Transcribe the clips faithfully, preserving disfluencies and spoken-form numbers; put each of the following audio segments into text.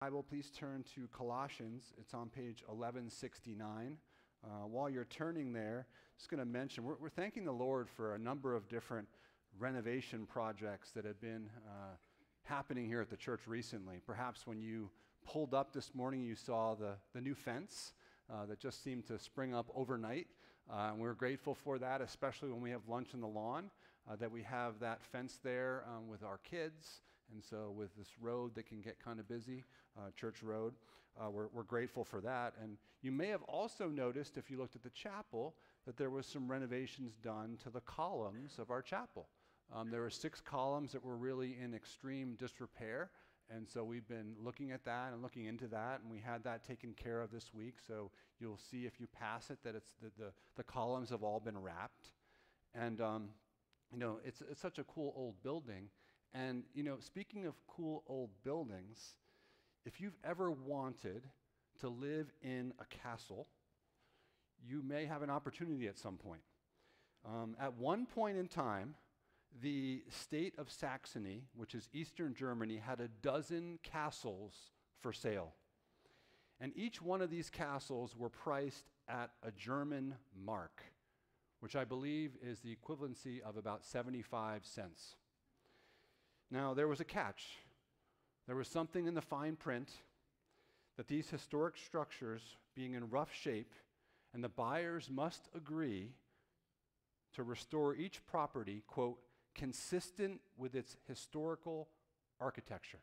Bible, please turn to Colossians. It's on page eleven sixty-nine. Uh, while you're turning there, just going to mention, we're, we're thanking the Lord for a number of different renovation projects that have been uh, happening here at the church recently. Perhaps when you pulled up this morning, you saw the, the new fence uh, that just seemed to spring up overnight. Uh, and we're grateful for that, especially when we have lunch on the lawn, uh, that we have that fence there um, with our kids. And so with this road that can get kind of busy, uh, Church Road, uh, we're, we're grateful for that. And you may have also noticed, if you looked at the chapel, that there was some renovations done to the columns of our chapel. Um, there were six columns that were really in extreme disrepair. And so we've been looking at that and looking into that, and we had that taken care of this week. So you'll see if you pass it that it's the, the, the columns have all been wrapped. And, um, you know, it's, it's such a cool old building. And, you know, speaking of cool old buildings, if you've ever wanted to live in a castle, you may have an opportunity at some point. Um, at one point in time, the state of Saxony, which is Eastern Germany, had a dozen castles for sale. And each one of these castles were priced at a German mark, which I believe is the equivalency of about seventy-five cents. Now, there was a catch. There was something in the fine print that these historic structures, being in rough shape, and the buyers must agree to restore each property, quote, consistent with its historical architecture.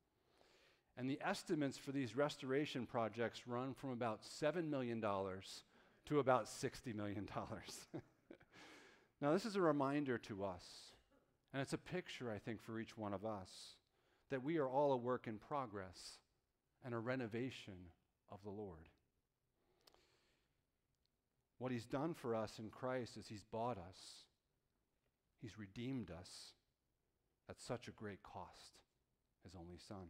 And the estimates for these restoration projects run from about seven million dollars to about sixty million dollars. Now, this is a reminder to us, and it's a picture, I think, for each one of us, that we are all a work in progress and a renovation of the Lord. What he's done for us in Christ is he's bought us. He's redeemed us at such a great cost, his only Son.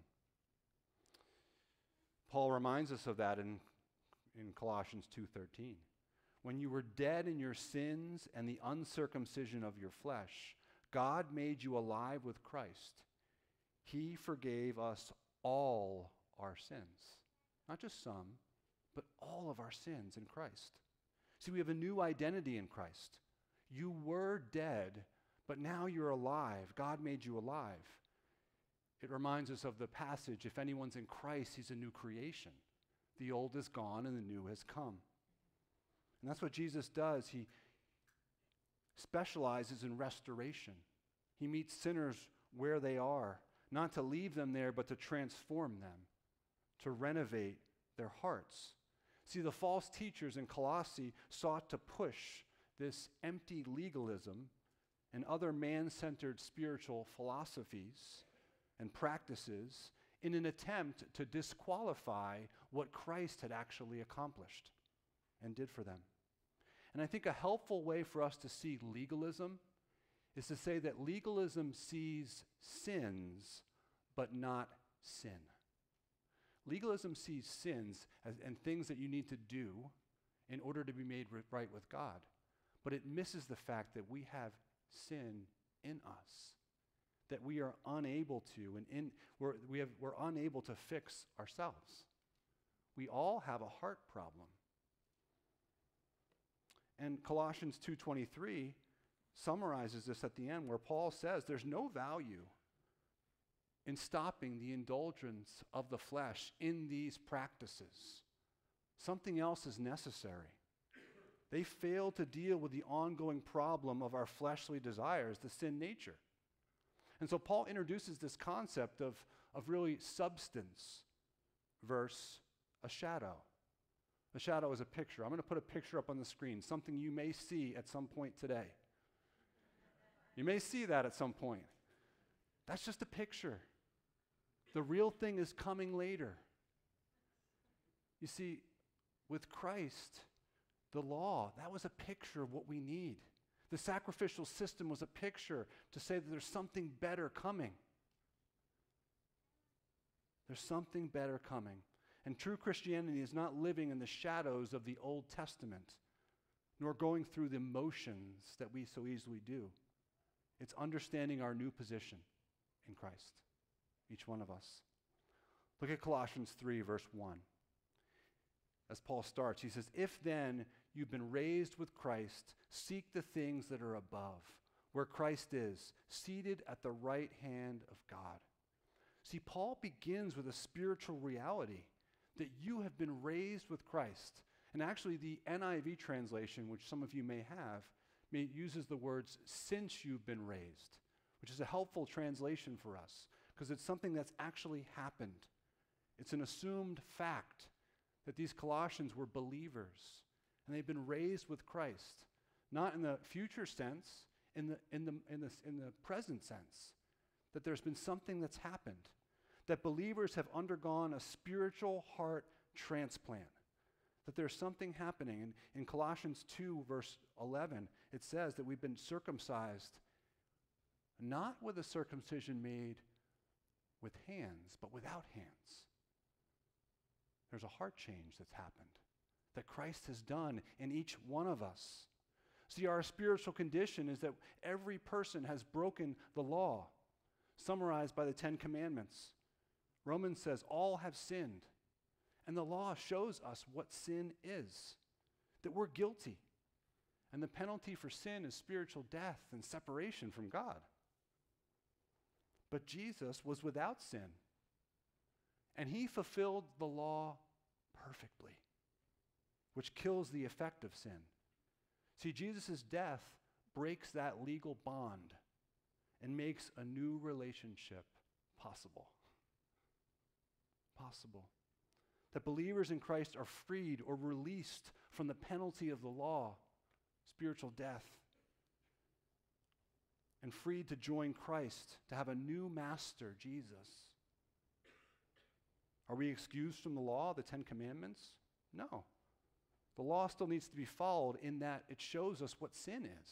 Paul reminds us of that in, in Colossians two thirteen. When you were dead in your sins and the uncircumcision of your flesh, God made you alive with Christ. He forgave us all our sins. Not just some, but all of our sins in Christ. See, we have a new identity in Christ. You were dead, but now you're alive. God made you alive. It reminds us of the passage, if anyone's in Christ, he's a new creation. The old is gone and the new has come. And that's what Jesus does. He specializes in restoration. He meets sinners where they are, not to leave them there, but to transform them, to renovate their hearts. See, the false teachers in Colossae sought to push this empty legalism and other man-centered spiritual philosophies and practices in an attempt to disqualify what Christ had actually accomplished and did for them. And I think a helpful way for us to see legalism is to say that legalism sees sins, but not sin. Legalism sees sins as, and things that you need to do in order to be made right with God. But it misses the fact that we have sin in us, that we are unable to, and in, we're, we have, we're unable to fix ourselves. We all have a heart problem. And Colossians two twenty-three summarizes this at the end, where Paul says there's no value in stopping the indulgence of the flesh in these practices. Something else is necessary. They fail to deal with the ongoing problem of our fleshly desires, the sin nature. And so Paul introduces this concept of, of really substance versus a shadow. A shadow is a picture. I'm going to put a picture up on the screen, something you may see at some point today. You may see that at some point. That's just a picture. The real thing is coming later. You see, with Christ, the law, that was a picture of what we need. The sacrificial system was a picture to say that there's something better coming. There's something better coming. And true Christianity is not living in the shadows of the Old Testament, nor going through the motions that we so easily do. It's understanding our new position in Christ, each one of us. Look at Colossians three, verse one. As Paul starts, he says, "If then you've been raised with Christ, seek the things that are above, where Christ is, seated at the right hand of God." See, Paul begins with a spiritual reality that you have been raised with Christ. And actually, the N I V translation, which some of you may have, may, uses the words, "since you've been raised," which is a helpful translation for us, because it's something that's actually happened. It's an assumed fact that these Colossians were believers, and they've been raised with Christ, not in the future sense, in the, in the, in the, in the present sense, that there's been something that's happened, that believers have undergone a spiritual heart transplant, that there's something happening. And in Colossians two, verse eleven, it says that we've been circumcised, not with a circumcision made with hands, but without hands. There's a heart change that's happened, that Christ has done in each one of us. See, our spiritual condition is that every person has broken the law, summarized by the Ten Commandments. Romans says all have sinned, and the law shows us what sin is, that we're guilty, and the penalty for sin is spiritual death and separation from God. But Jesus was without sin, and he fulfilled the law perfectly, which kills the effect of sin. See, Jesus' death breaks that legal bond and makes a new relationship possible. Possible. That believers in Christ are freed or released from the penalty of the law, spiritual death, and freed to join Christ, to have a new master, Jesus. Are we excused from the law, the Ten Commandments? No. The law still needs to be followed in that it shows us what sin is.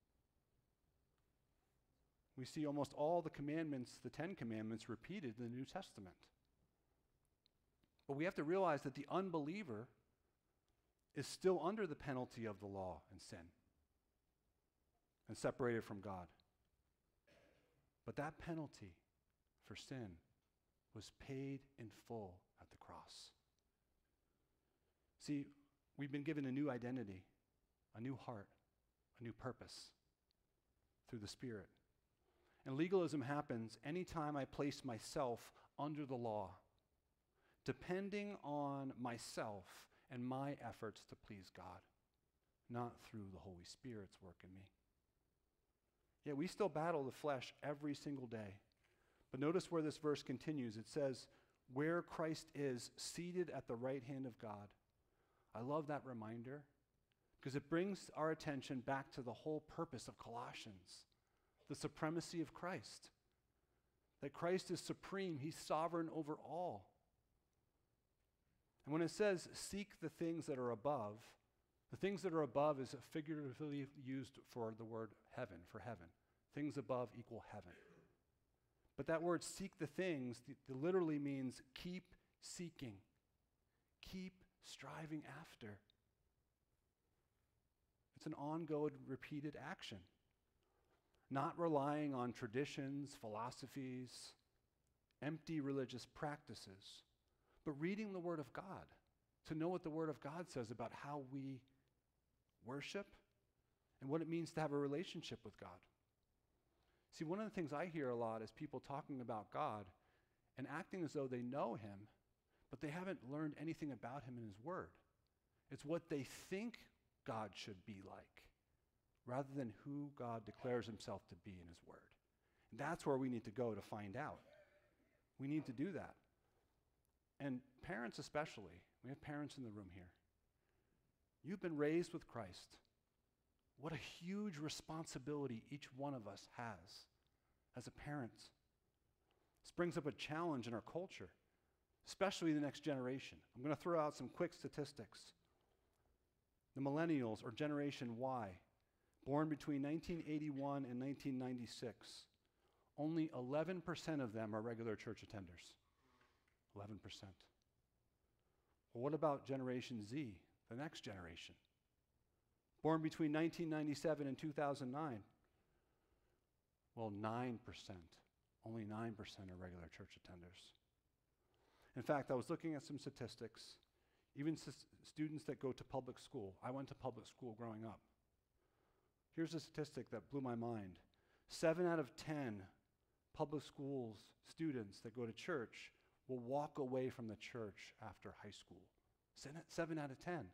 We see almost all the commandments, the Ten Commandments, repeated in the New Testament. But we have to realize that the unbeliever is still under the penalty of the law and sin and separated from God. But that penalty for sin was paid in full at the cross. See, we've been given a new identity, a new heart, a new purpose through the Spirit. And legalism happens anytime I place myself under the law, depending on myself and my efforts to please God, not through the Holy Spirit's work in me. Yeah, we still battle the flesh every single day. But notice where this verse continues. It says, "where Christ is, seated at the right hand of God." I love that reminder because it brings our attention back to the whole purpose of Colossians, the supremacy of Christ. That Christ is supreme. He's sovereign over all. And when it says, "seek the things that are above," the things that are above is figuratively used for the word heaven, for heaven. Things above equal heaven. But that word "seek the things" th- th- literally means keep seeking, keep striving after. It's an ongoing, repeated action. Not relying on traditions, philosophies, empty religious practices, but reading the Word of God to know what the Word of God says about how we worship and what it means to have a relationship with God. See, one of the things I hear a lot is people talking about God and acting as though they know him, but they haven't learned anything about him in his Word. It's what they think God should be like, rather than who God declares himself to be in his Word. And that's where we need to go to find out. We need to do that. And parents especially, we have parents in the room here. You've been raised with Christ. What a huge responsibility each one of us has as a parent. This brings up a challenge in our culture, especially the next generation. I'm going to throw out some quick statistics. The millennials, or Generation Y, born between nineteen eighty-one and nineteen ninety-six, only eleven percent of them are regular church attenders. eleven percent. Well, what about Generation Z, the next generation? Born between nineteen ninety-seven and two thousand nine. Well, nine percent. Only nine percent are regular church attenders. In fact, I was looking at some statistics, even s- students that go to public school. I went to public school growing up. Here's a statistic that blew my mind. Seven out of ten public schools students that go to church will walk away from the church after high school. Seven, seven out of ten.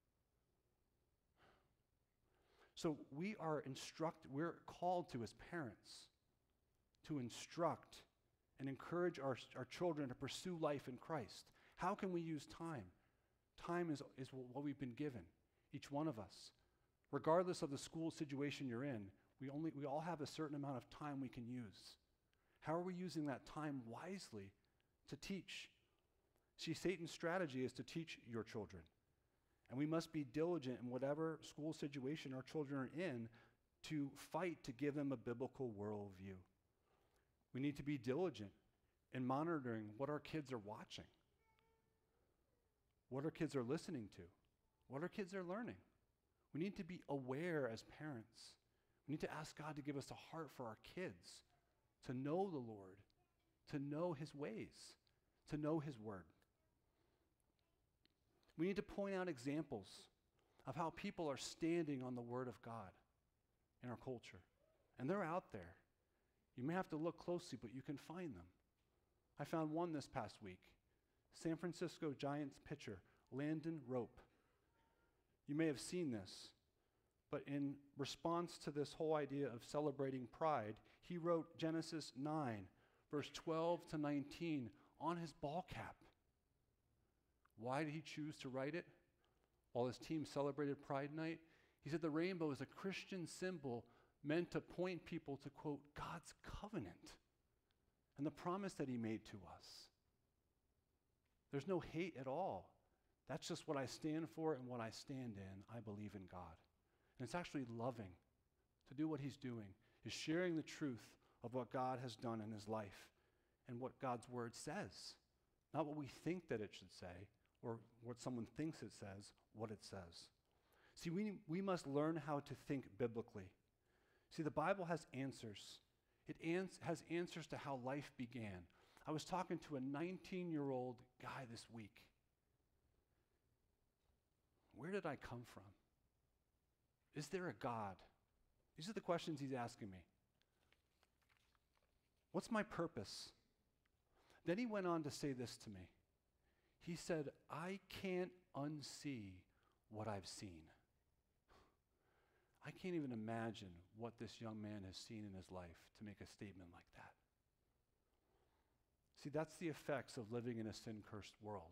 So we are instruct, we're called to as parents to instruct and encourage our, our children to pursue life in Christ. How can we use time? Time is, is what we've been given, each one of us. Regardless of the school situation you're in, we, only, we all have a certain amount of time we can use. How are we using that time wisely to teach? See, Satan's strategy is to teach your children. And we must be diligent in whatever school situation our children are in to fight to give them a biblical worldview. We need to be diligent in monitoring what our kids are watching, what our kids are listening to, what our kids are learning. We need to be aware as parents. We need to ask God to give us a heart for our kids, to know the Lord, to know his ways, to know his word. We need to point out examples of how people are standing on the word of God in our culture. And they're out there. You may have to look closely, but you can find them. I found one this past week. San Francisco Giants pitcher, Landon Rope. You may have seen this, but in response to this whole idea of celebrating pride, he wrote Genesis nine, verse twelve to nineteen on his ball cap. Why did he choose to write it while his team celebrated Pride Night? He said the rainbow is a Christian symbol meant to point people to, quote, God's covenant and the promise that he made to us. There's no hate at all. That's just what I stand for and what I stand in. I believe in God. And it's actually loving to do what he's doing, is sharing the truth of what God has done in his life and what God's word says. Not what we think that it should say or what someone thinks it says, what it says. See, we, we must learn how to think biblically. See, the Bible has answers. It ans- has answers to how life began. I was talking to a nineteen-year-old guy this week. Where did I come from? Is there a God? These are the questions he's asking me. What's my purpose? Then he went on to say this to me. He said, I can't unsee what I've seen. I can't even imagine what this young man has seen in his life to make a statement like that. See, that's the effects of living in a sin-cursed world.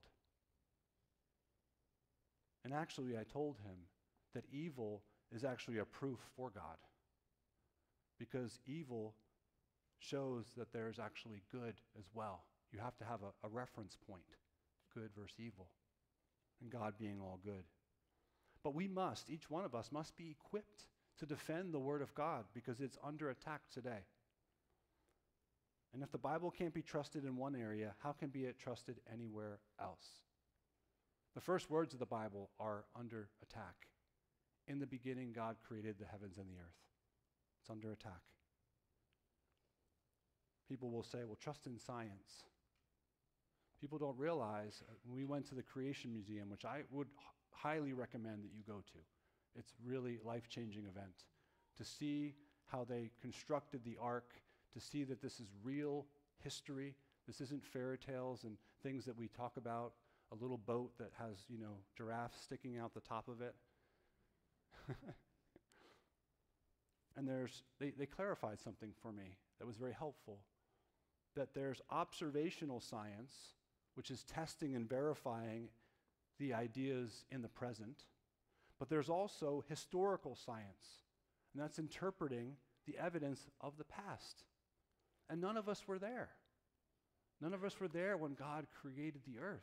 And actually, I told him that evil is actually a proof for God, because evil shows that there's actually good as well. You have to have a, a reference point, good versus evil, and God being all good. But we must, each one of us must be equipped to defend the word of God because it's under attack today. And if the Bible can't be trusted in one area, how can be it trusted anywhere else? The first words of the Bible are under attack. In the beginning, God created the heavens and the earth. It's under attack. People will say, well, trust in science. People don't realize, uh, when we went to the Creation Museum, which I would h- highly recommend that you go to. It's really a life-changing event. To see how they constructed the ark, to see that this is real history. This isn't fairy tales and things that we talk about, a little boat that has, you know, giraffes sticking out the top of it. And there's, they, they clarified something for me that was very helpful, that there's observational science, which is testing and verifying the ideas in the present, but there's also historical science, and that's interpreting the evidence of the past. And none of us were there. None of us were there when God created the earth.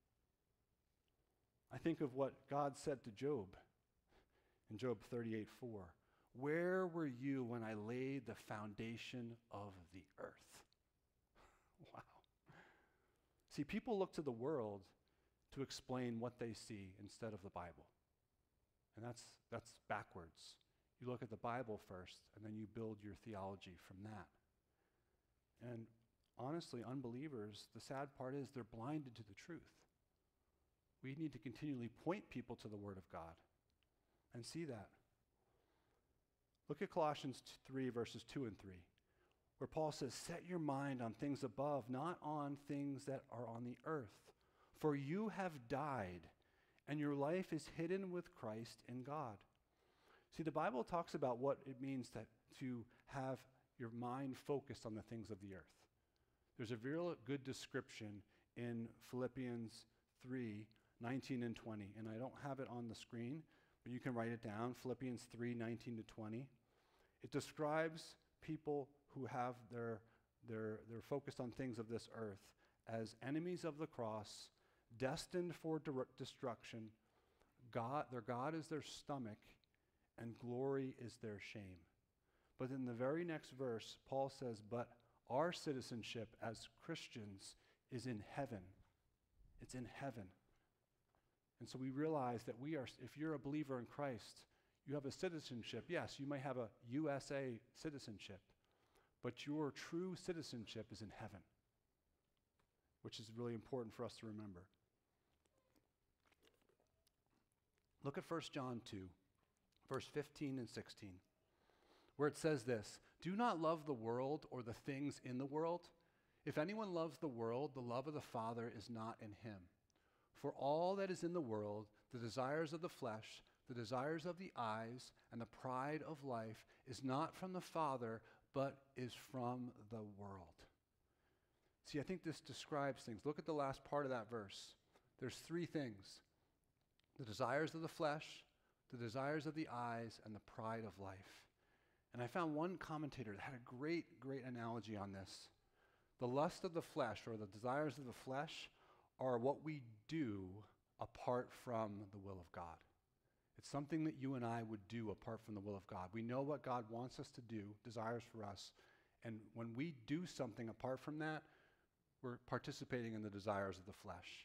I think of what God said to Job in Job thirty-eight four. Where were you when I laid the foundation of the earth? Wow. See, people look to the world to explain what they see instead of the Bible. And that's that's backwards. You look at the Bible first, and then you build your theology from that. And honestly, unbelievers, the sad part is they're blinded to the truth. We need to continually point people to the Word of God and see that. Look at Colossians three, verses two and three, where Paul says, set your mind on things above, not on things that are on the earth. For you have died, and your life is hidden with Christ in God. See, the Bible talks about what it means to, to have your mind focused on the things of the earth. There's a real good description in Philippians three, nineteen and twenty, and I don't have it on the screen, but you can write it down, Philippians three, nineteen to twenty. It describes people who have their, their, they're focused on things of this earth as enemies of the cross, destined for de- destruction. God, their God is their stomach, and glory is their shame. But in the very next verse, Paul says, but our citizenship as Christians is in heaven. It's in heaven. And so we realize that we are, if you're a believer in Christ, you have a citizenship. Yes, you may have a U S A citizenship, but your true citizenship is in heaven, which is really important for us to remember. Look at First John two, verse fifteen and sixteen, where it says this, do not love the world or the things in the world. If anyone loves the world, the love of the Father is not in him. For all that is in the world, the desires of the flesh, the desires of the eyes, and the pride of life is not from the Father, but is from the world. See, I think this describes things. Look at the last part of that verse. There's three things. The desires of the flesh, the desires of the eyes, and the pride of life. And I found one commentator that had a great, great analogy on this. The lust of the flesh, or the desires of the flesh, are what we do apart from the will of God. It's something that you and I would do apart from the will of God. We know what God wants us to do, desires for us, and when we do something apart from that, we're participating in the desires of the flesh.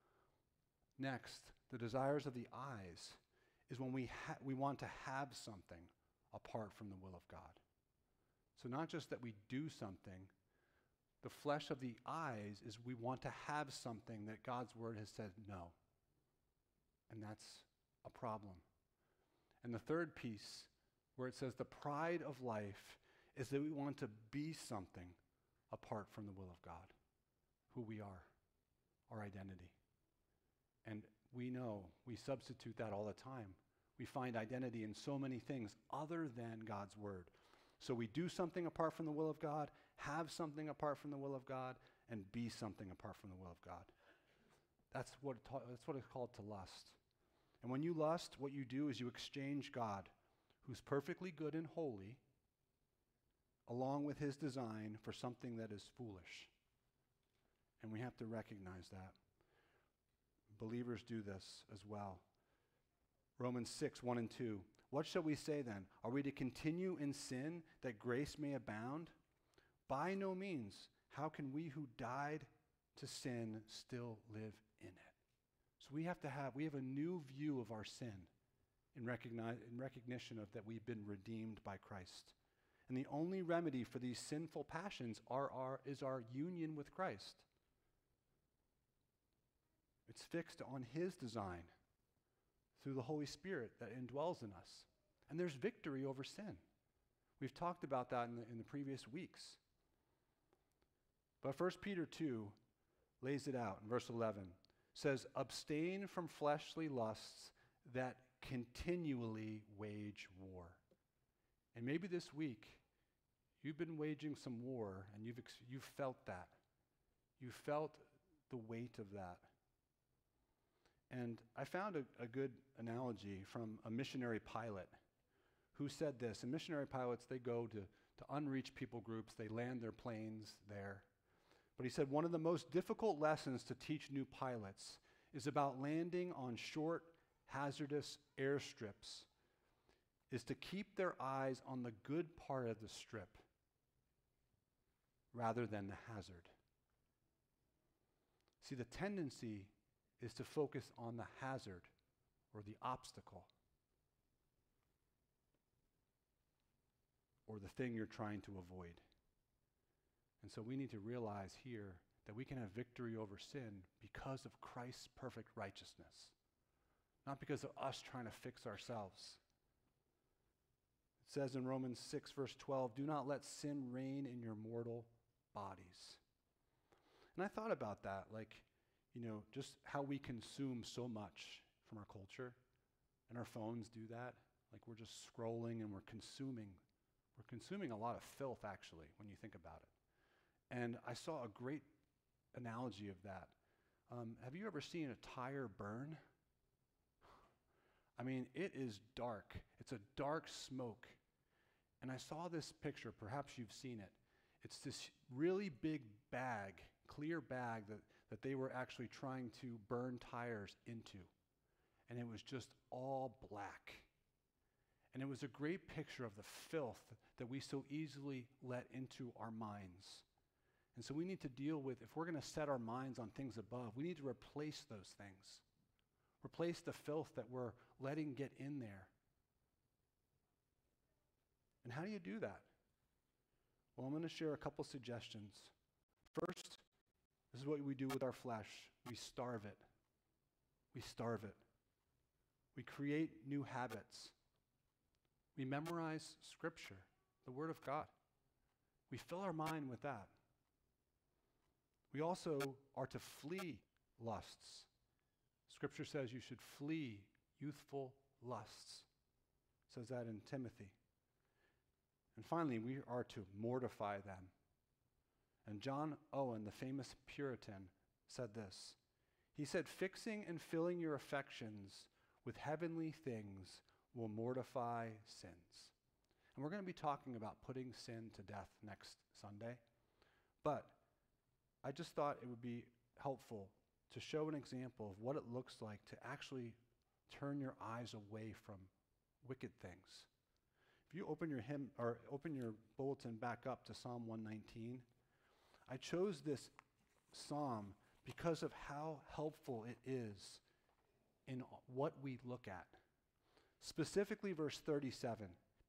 Next, the desires of the eyes is when we ha- we want to have something apart from the will of God. So not just that we do something, the flesh of the eyes is we want to have something that God's word has said no. And that's a problem. And the third piece, where it says the pride of life, is that we want to be something apart from the will of God, who we are, our identity. And we know, we substitute that all the time. We find identity in so many things other than God's word. So we do something apart from the will of God, have something apart from the will of God, and be something apart from the will of God. That's what, it ta- that's what it's called to lust. And when you lust, what you do is you exchange God, who's perfectly good and holy, along with his design, for something that is foolish. And we have to recognize that. Believers do this as well. Romans six, one and two. What shall we say then? Are we to continue in sin that grace may abound? By no means. How can we who died to sin still live in it? So we have to have, we have a new view of our sin in, recognize, in recognition of that we've been redeemed by Christ. And the only remedy for these sinful passions are our, is our union with Christ. It's fixed on his design through the Holy Spirit that indwells in us. And there's victory over sin. We've talked about that in the, in the previous weeks. But First Peter two lays it out in verse eleven. Says, abstain from fleshly lusts that continually wage war. And maybe this week, you've been waging some war, and you've, ex- you've felt that. You felt the weight of that. And I found a, a good analogy from a missionary pilot who said this. And missionary pilots, they go to, to unreached people groups. They land their planes there. But he said one of the most difficult lessons to teach new pilots is about landing on short, hazardous airstrips, is to keep their eyes on the good part of the strip rather than the hazard. See, the tendency is to focus on the hazard or the obstacle or the thing you're trying to avoid. And so we need to realize here that we can have victory over sin because of Christ's perfect righteousness, not because of us trying to fix ourselves. It says in Romans six, verse twelve, do not let sin reign in your mortal bodies. And I thought about that, like, you know, just how we consume so much from our culture, and our phones do that. Like, we're just scrolling and we're consuming. We're consuming a lot of filth, actually, when you think about it. And I saw a great analogy of that. Um, have you ever seen a tire burn? I mean, it is dark. It's a dark smoke. And I saw this picture, perhaps you've seen it. It's this really big bag, clear bag that, that they were actually trying to burn tires into. And it was just all black. And it was a great picture of the filth that we so easily let into our minds. And so we need to deal with, if we're going to set our minds on things above, we need to replace those things. Replace the filth that we're letting get in there. And how do you do that? Well, I'm going to share a couple suggestions. First, this is what we do with our flesh. We starve it. We starve it. We create new habits. We memorize Scripture, the Word of God. We fill our mind with that. We also are to flee lusts. Scripture says you should flee youthful lusts. It says that in Timothy. And finally, we are to mortify them. And John Owen, the famous Puritan, said this. He said, fixing and filling your affections with heavenly things will mortify sins. And we're going to be talking about putting sin to death next Sunday. But I just thought it would be helpful to show an example of what it looks like to actually turn your eyes away from wicked things. If you open your hymn or open your bulletin back up to Psalm one nineteen, I chose this psalm because of how helpful it is in what we look at. Specifically verse thirty-seven.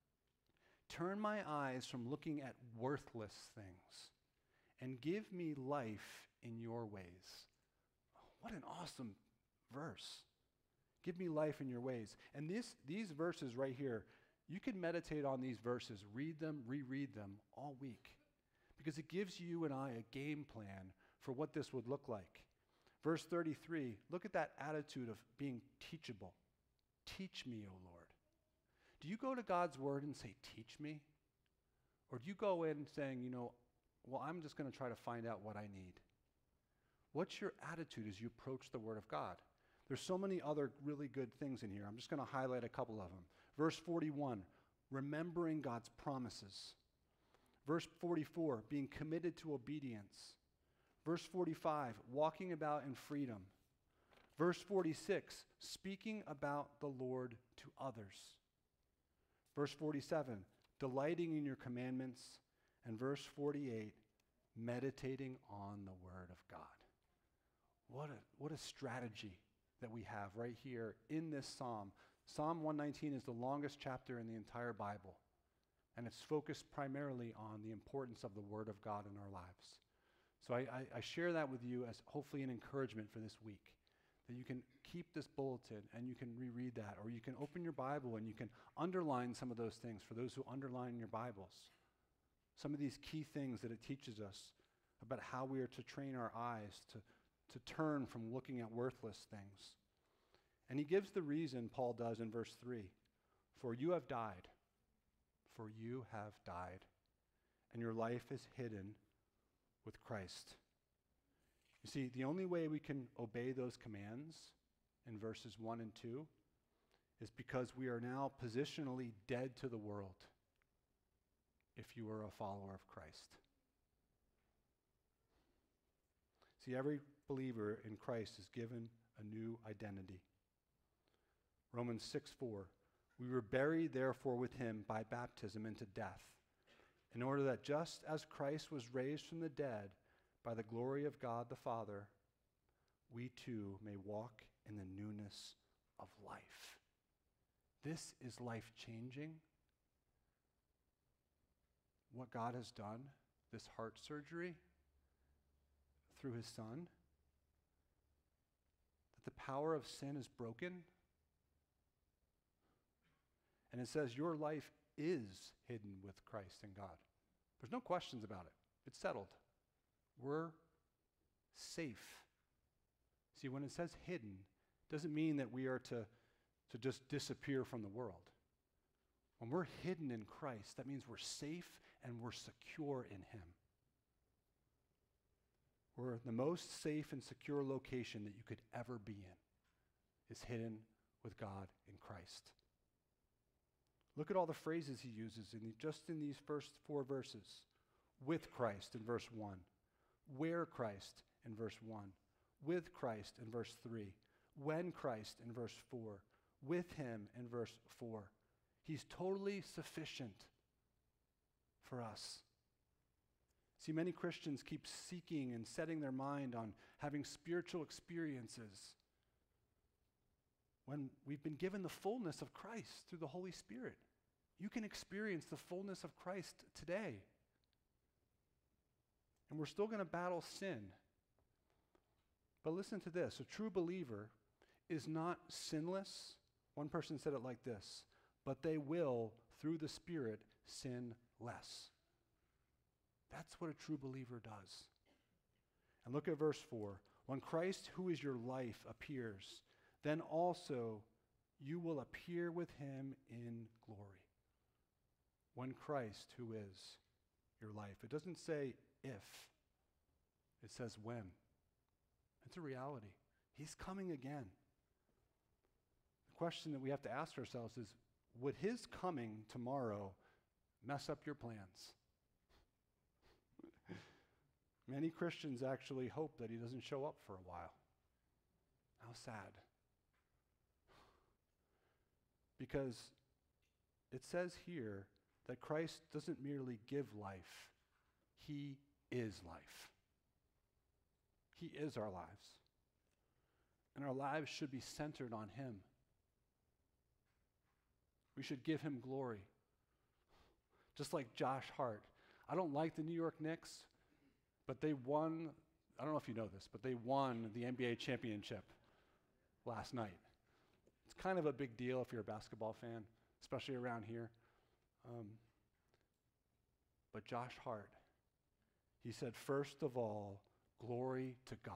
Turn my eyes from looking at worthless things and give me life in your ways. What an awesome verse. Give me life in your ways. And this, these verses right here, you can meditate on these verses, read them, reread them all week, because it gives you and I a game plan for what this would look like. Verse thirty-three, look at that attitude of being teachable. Teach me, O Lord. Do you go to God's word and say, teach me? Or do you go in saying, you know, well, I'm just going to try to find out what I need? What's your attitude as you approach the word of God? There's so many other really good things in here. I'm just going to highlight a couple of them. Verse forty-one, remembering God's promises. Verse forty-four, being committed to obedience. Verse forty-five, walking about in freedom. Verse forty-six, speaking about the Lord to others. Verse forty-seven, delighting in your commandments. And verse forty-eight, meditating on the word of God. What a, what a strategy that we have right here in this psalm. Psalm one nineteen is the longest chapter in the entire Bible, and it's focused primarily on the importance of the Word of God in our lives. So I, I, I share that with you as hopefully an encouragement for this week, that you can keep this bulletin and you can reread that, or you can open your Bible and you can underline some of those things for those who underline your Bibles. Some of these key things that it teaches us about how we are to train our eyes to, to turn from looking at worthless things. And he gives the reason, Paul does in verse three. For you have died. For you have died. And your life is hidden with Christ. You see, the only way we can obey those commands in verses one and two is because we are now positionally dead to the world if you are a follower of Christ. See, every believer in Christ is given a new identity. Romans six four, we were buried therefore with him by baptism into death, in order that just as Christ was raised from the dead by the glory of God the Father, we too may walk in the newness of life. This is life-changing. What God has done. this heart surgery through his son, that the power of sin is broken. And it says your life is hidden with Christ in God. There's no questions about it. It's settled. We're safe. See, when it says hidden, it doesn't mean that we are to, to just disappear from the world. When we're hidden in Christ, that means we're safe and we're secure in him. We're the most safe and secure location that you could ever be in is hidden with God in Christ. Look at all the phrases he uses in the, just in these first four verses. With Christ in verse one. Where Christ in verse one. With Christ in verse three. When Christ in verse four. With him in verse four. He's totally sufficient for us. See, many Christians keep seeking and setting their mind on having spiritual experiences when we've been given the fullness of Christ through the Holy Spirit. You can experience the fullness of Christ today. And we're still going to battle sin. But listen to this. A true believer is not sinless. One person said it like this, but they will, through the Spirit, sin less. That's what a true believer does. And look at verse four. When Christ, who is your life, appears, then also you will appear with him in glory. When Christ, who is your life. It doesn't say if. It says when. It's a reality. He's coming again. The question that we have to ask ourselves is, would his coming tomorrow mess up your plans? Many Christians actually hope that he doesn't show up for a while. How sad. Because it says here that Christ doesn't merely give life, he is life. He is our lives. And our lives should be centered on him. We should give him glory. Just like Josh Hart. I don't like the New York Knicks, but they won, I don't know if you know this, but they won the N B A championship last night. It's kind of a big deal if you're a basketball fan, especially around here. Um, but Josh Hart, he said, first of all, glory to God.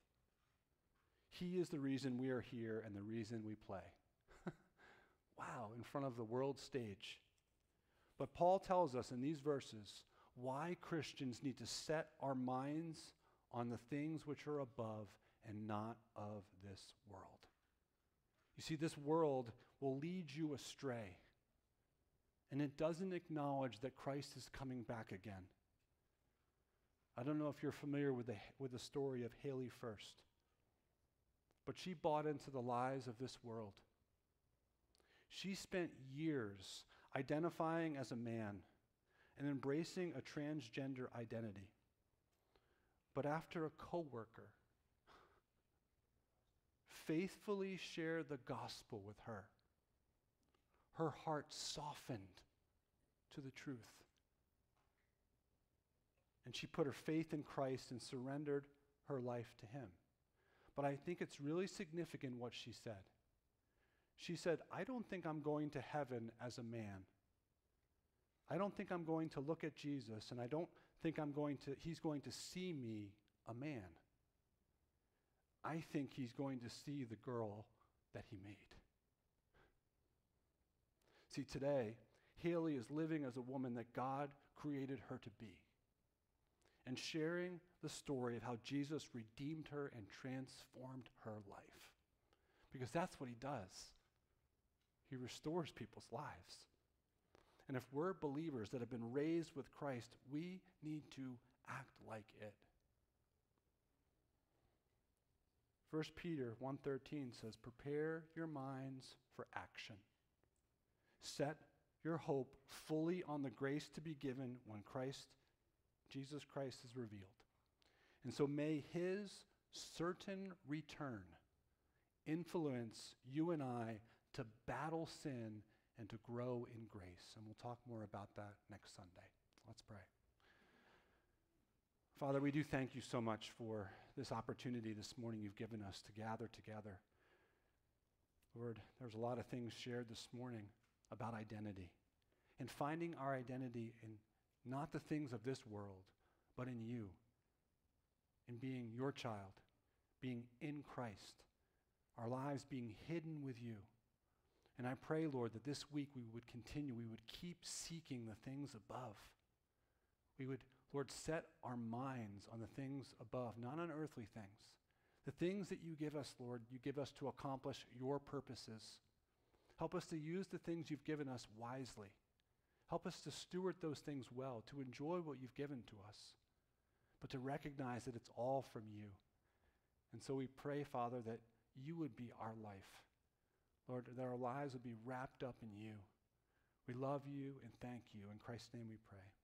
He is the reason we are here and the reason we play. Wow, in front of the world stage. But Paul tells us in these verses why Christians need to set our minds on the things which are above and not of this world. You see, this world will lead you astray, and it doesn't acknowledge that Christ is coming back again. I don't know if you're familiar with the, with the story of Haley First, but she bought into the lies of this world. She spent years identifying as a man and embracing a transgender identity. But after a coworker faithfully shared the gospel with her, her heart softened to the truth. And she put her faith in Christ and surrendered her life to him. But I think it's really significant what she said. She said, I don't think I'm going to heaven as a man. I don't think I'm going to look at Jesus, and I don't think I'm going to, he's going to see me a man. I think he's going to see the girl that he made. See, today, Haley is living as a woman that God created her to be, and sharing the story of how Jesus redeemed her and transformed her life. Because that's what he does. He restores people's lives. And if we're believers that have been raised with Christ, we need to act like it. First Peter one thirteen says, prepare your minds for action. Set your hope fully on the grace to be given when Christ, Jesus Christ, is revealed. And so may his certain return influence you and I to battle sin and to grow in grace. And we'll talk more about that next Sunday. Let's pray. Father, we do thank you so much for this opportunity this morning you've given us to gather together. Lord, there's a lot of things shared this morning about identity and finding our identity in not the things of this world, but in you, in being your child, being in Christ, our lives being hidden with you. And I pray, Lord, that this week we would continue, we would keep seeking the things above. We would, Lord, set our minds on the things above, not on earthly things. The things that you give us, Lord, you give us to accomplish your purposes. Help us to use the things you've given us wisely. Help us to steward those things well, to enjoy what you've given to us, but to recognize that it's all from you. And so we pray, Father, that you would be our life. Lord, that our lives would be wrapped up in you. We love you and thank you. In Christ's name we pray.